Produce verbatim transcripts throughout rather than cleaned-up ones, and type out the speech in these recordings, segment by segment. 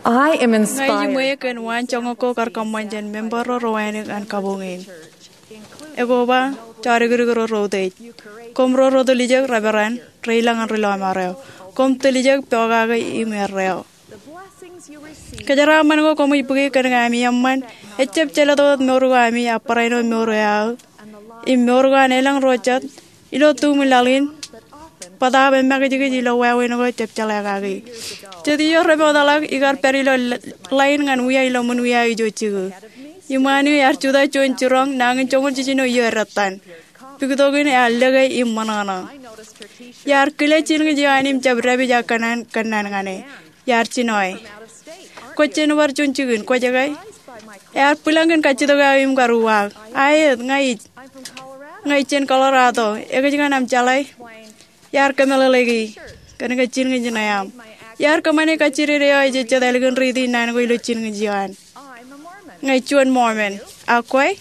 I am Ngay inspired jumuiya ken wan chongo ko kar kamanjan member ro rowanik an kabungin. Ego ba chari guru guru rote. Kom ro ro dolijak rabaran reilang an rilo amareo. Kom telijak toga ga imereo. Kajara man ko kom ipugi kan gami amman echep chela to moru gami aparaino moru ya. Im moru ga nelang rochat ilo tu milalin pada be mag jigi jilo wa we no chep chala ga gi. Jadi yo rebo dalak igar perilo lain ngan wiya ilo mun wiya jo chigu. Yumani yar chuda chon churong nangin chongol chichino yo ratan. Pigdogin allega immanana. Yar kile chin gi anim chabrabi jakanan kanan ngane. Yar chinoy. Kochen war chon chigun ko jagai. Yar pulangan kachidoga im garuwa. Ay ngai ngai chen Colorado. Ega jingan am chalai. Yar kamela lagi. Kana ka chin gi jinayam. Yar kamane kachiri reo je chadalgun ridi nan go ilo chin gi jian. Ngai chuan Mormon. Akoy.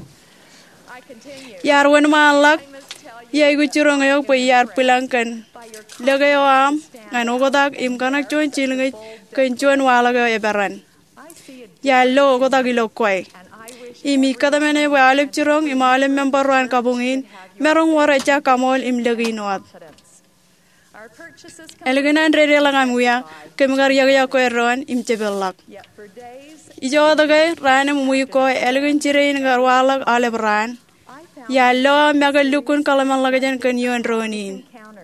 Yar wan malak. Yai gu churong ayok pa yar pulangan. Lagayo am ngan ogodak im kanak chuan chin gi kan chuan walaga ebaran. Ya lo ogodak ilo koy. Imi kadamene wa alip churong im alim member wan kabungin merong waracha kamol im lagi noat. Eleganan rere langam wiya kemgar yaga ko erron im chebelak. Ijo dagay rana mumuy ko elegan chirein garwalak alebran. Ya lo magalukun kalaman lagajan kan yon ronin.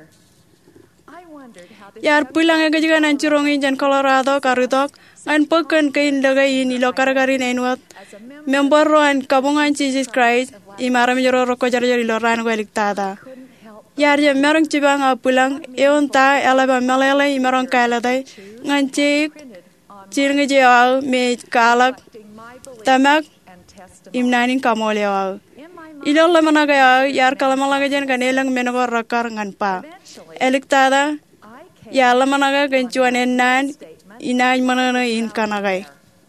Yar pulang aga juga nan churongin jan Colorado karutok an pekan kain lagayin ilo karagarin enwat. Member roan kabungan Jesus Christ imaram joro roko jarjar ilo ran ko eliktada. Yar ya merong cibang pulang eon ta elaba melele imarong kaladay ngan cik cirngi jawal me kalak tamak imnanin kamolewal. Ilo lemana gaya yar kalamalaga jan kanelang menogor rakar ngan pa. Eliktada ya lemana ga kencuan enan inay manana in kanagay.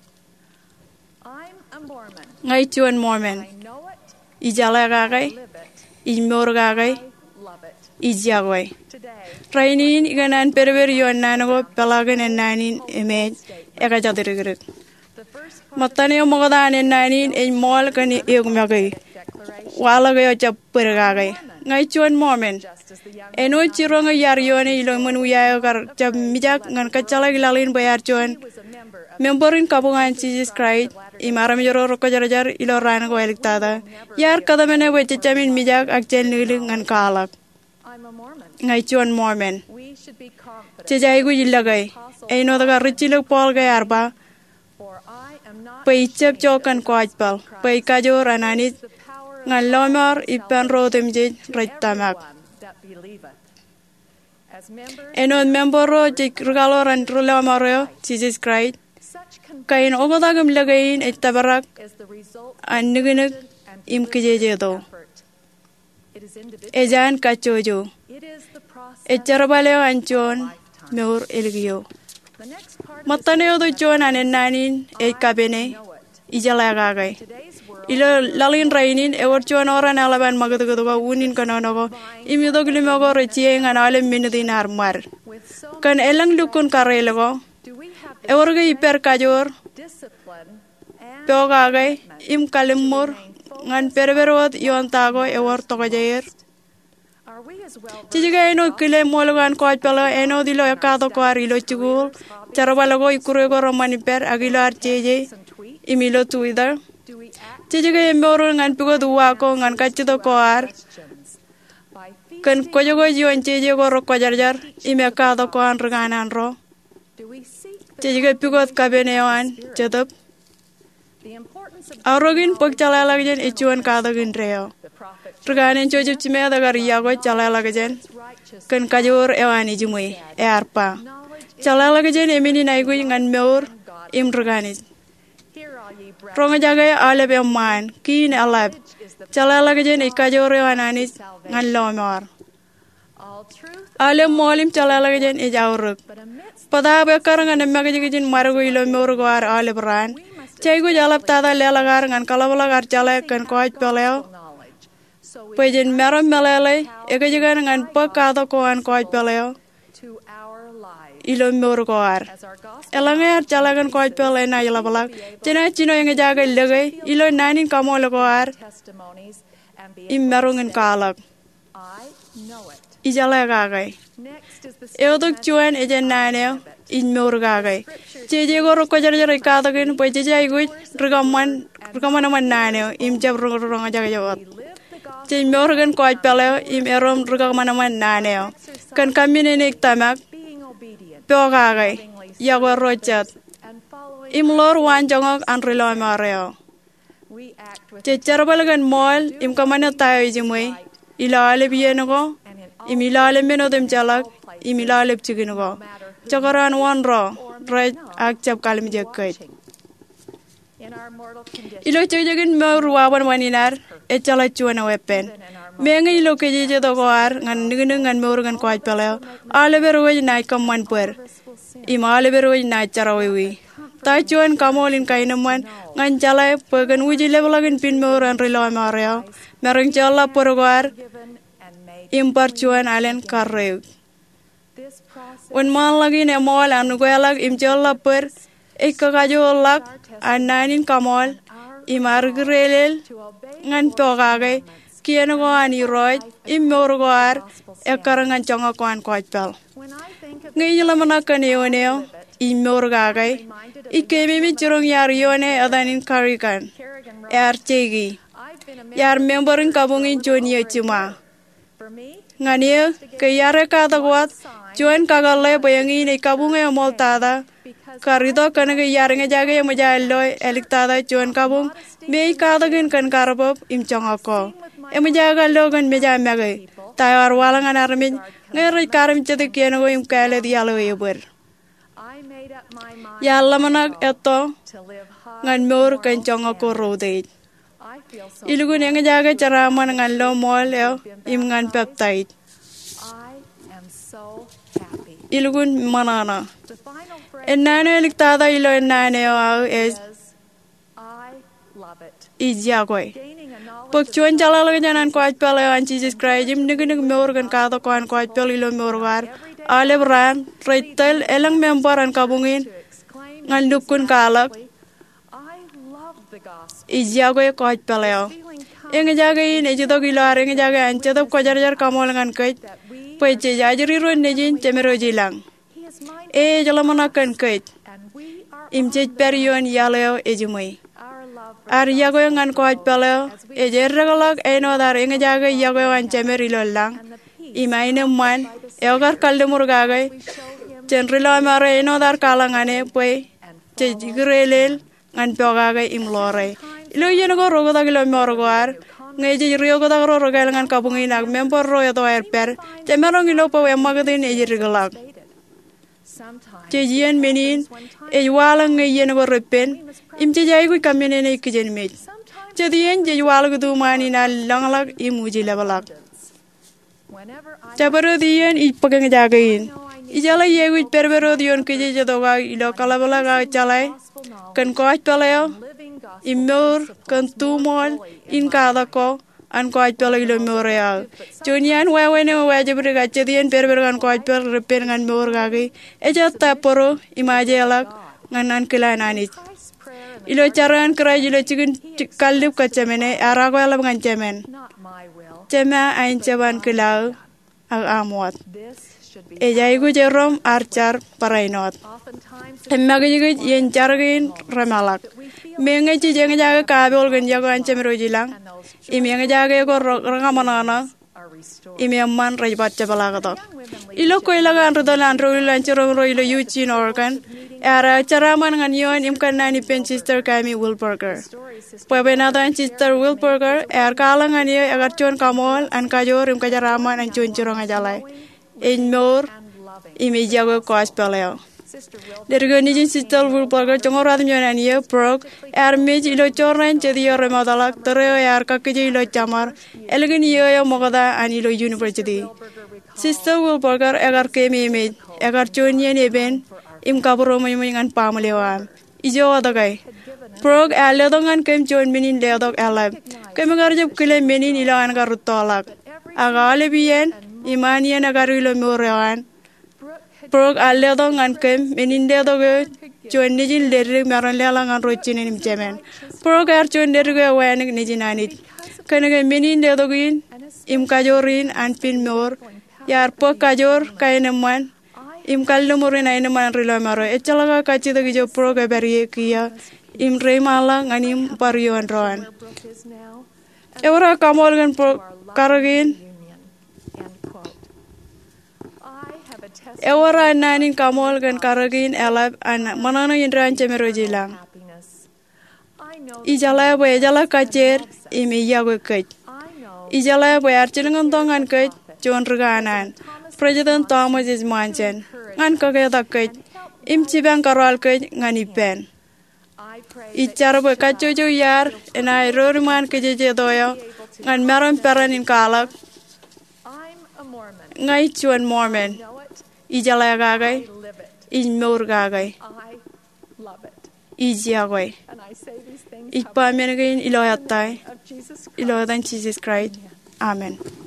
Ngay cuan Mormon. Ijala gagay. Imor gagay. Ijagway. Rainin iganan perver yon nanago pelagan enanin emed eka jadirigrig. Matani omogadan enanin en mol kan eugmagay. Wala gayo chap pergagay. Ngay chuan Mormon. Eno chirong yar yone ilo manuya kar chap mijak ngan kachala gilalin bayar chuan. Memberin kabungan Jesus Christ imaram joro roko jarajar ilo ran ko eliktada. Yar kadamene weche chamin mijak akchen niling ngan kalak. Ngay chuan Mormon. Chejai gu ilagay. Eno daga richilog Paul gay arba. Pay chep chokan ko ajpal. Pay kajor ananit. Ngan lomar ipan rotem je rajtamak. Eno member ro jik regalo ran rulamario Jesus Christ. Kain ogodagam lagayin etabarak. An nugunug im kijejedo. Ejan kachojo. Echarbaleo anchon meur elgio. Mataneo do chon anenanin e kabene ijalagagay. Ilo lalin rainin e chon oran alaban magatuga unin kanonogo imido glimogo rechie ngan alem minudin armar. Kan elang lukun karelego e orga iper kajor peogagay im kalimur ngan perverot yontago e or togajayer. Chijiga eno kile mologan ko pelo eno dilo yakado ko arilo chugul charabalago ikurego romani per agilo archeje imilo tuida. Chijiga emoro ngan pigo duwa ko ngan kachido ko ar kan kojogo jion cheje go ro ko jarjar imekado ko an rganan ro. Chijiga pigo kabenewan chedop Arogin pag chalalagjan ichuan kadagin reo. Rganen chojip chime dagar yago chalalagjan kan kajor ewani jumui e arpa. Chalalagjan emini naigui ngan meur im rganis. Ronga jagay aleb emman kin aleb. Chalalagjan ikajor ewananis ngan lomar. Aleb molim chalalagjan ijauruk. Pada bekar ngan emagajin margo ilo meur goar aleb ran. Caigu jalap tada lelagar ngan kalabalagar jalek kan koaj peleo. Pejin meram melele eka juga ngan pekado koan koaj peleo. ilo murgoar. Elangar jalagan koj pel ena ila balak. Jena chino yang jaga ilagay ilo nanin kamo lagoar. Immerungen kalak. Ijala gagay. Eodok chuan ejen naneo in murgagay. Jeje goro ko jar jar ikatagin po jeje iguit regaman regaman naman naneo im jab rong jaga jawat. Jin morgan koj peleo im erom regaman naman naneo. Kan kami nenek tamak pogagay yago rochat. Im lor wan jongok anrilo mareo. Jejar balagan mall im kamana tayo ijimui ilale biyenago im ilale meno dem jalak im ilale pchiginago. Chakaran wan ro right akchap kalim jekai. Ilo chujagin mawruawan waninar echala chuana wepen. Menga ilo kejeje dogoar ngan nginung ngan mawrugan kwaj peleo. Ale beroi nai kaman per. Im ale beroi nai charawewi. Tai chuan kamolin kainaman ngan jalai pegan uji levelagin pin mawran rilo mareo. Mereng chala porgoar im parchuan alen karrew. Un man lagi ne mol anu goyalag im chala per ikakajo lak ananin kamol im argrelel ngan togagay kiano go ani roy im morgoar ekarangan chonga kwan kwajpel. Ngayon lamang kaneo im morgagay ikemi mi churong yar yone adanin karikan er chegi yar memberin kabungin joni chuma ngania kayare kadagwat juan kagale bayangi ne kabunge moltada karido kanage yaringa jage majalloy eliktada juan kabung me kadagin kan karabop im chongako emajaga logan meja mage tayar walangan armin ngere karam chete kieno im kale dialo yeber yalla manak eto ngan mor kan chongako rode ilugun yang jaga cara man ngan lo mol yo im ngan peptide ilugun manana enane liktada ilo enane o es ijagoi pokchuan jala laga janan kwaj pele an Jesus Christ im nig nig morgan kada kwan kwaj pele ilo morgar ale bran reitel elang member an kabungin ngan dukun kalak ijagoi kwaj pele eng jaga in ejito gilar eng jaga an chedop ko jar jar kamol ngan kai peche jajri ron nejin chemero jilang e jalamana kan kai im jej perion yaleo ejumai ar yago ngan kwaj pele e jerragalak eno dar eng jaga yago an chemeri lolang imaine man eogar kalde murgagai chenrilo mare eno dar kalangane poi chejigrelel ngan pogagai imlore ilo yeno go rogo dagilo morgoar ngeje rio go dagro rogal ngan kabungin ag member royo to erper chemerong ilo po emagadin ejirgalak chejien menin e wala ngeyeno go repen imche jay gu kamene ne kijen me chedien je wala go dumani na langalak imuji levelak chabaro dien ipagang jagain ijala yegu perbero dion kije jodoga ilo kalabala ga chalai kan koach peleo imor kan tumol in kada ko an koach pele ilo moreal jonian wewene wajibre ga chedien perbero kan koach per repen ngan mor ga gi eja taporo imaje alak nganan kilanani ilo charan kra ilo chikin kallip ka chamene arago alam ngan chamen chema ain chaban kilau ag amwat ejai gu jerom archar parainot emmagiji yen chargin ramalak menga ji jeng jaga kabel gen jaga ancemero jilang imiang jaga ko rangamanana imiamman rajbat chabalagato ilo ko ilaga anrodolan roilan chero roilo yuchin organ era charaman ngan yon imkan nani pen sister kami wilburger Pwebena sister wilburger er kalang ani agar chon kamol an kajor im kajaraman an chon chero ngajalai in mor imijago koas peleo dergoni sister wilburger chongorad nyonani ye prog er mej ilo chorran chediyo remadalak tereo er kakje ilo chamar elgin yo yo mogada an ilo university sister wilburger agar kemi me agar chon yen eben im kaburo moyingan pamlewa ijo adagai prog aledongan kem chon minin ledok alab kemengar jeb kile menin ilan garutolak agale bien imanian agar ilo morewan prog alle do ngan kem meninde do ge chon nijin lerre maran lela ngan rochin nim jemen prog ar chon der ge wan nijinanit kanege meninde do gin im kajorin an pin mor yar po kajor kaineman im kallumorin aineman rilo maro echalaga kachi do ge prog e bari kia im remala nganim parion roan Eura kamol gan pro karagin Eura nanin kamol gan karagin elab an manano indran chemero jilang Ijala boy jala kacer imi yago kaj Ijala boy archilingon tongan kaj jon reganan President Thomas is manchen ngan kagaya kaj im cibang karal kaj ngani pen Icara boy kacucu yar enai roriman kejeje doyo ngan meron peran in kalak ngai chuan Mormon ijala gagai ijmur gagai ijiagoi ikpa menagain iloyatai iloyadan Jesus Christ Amen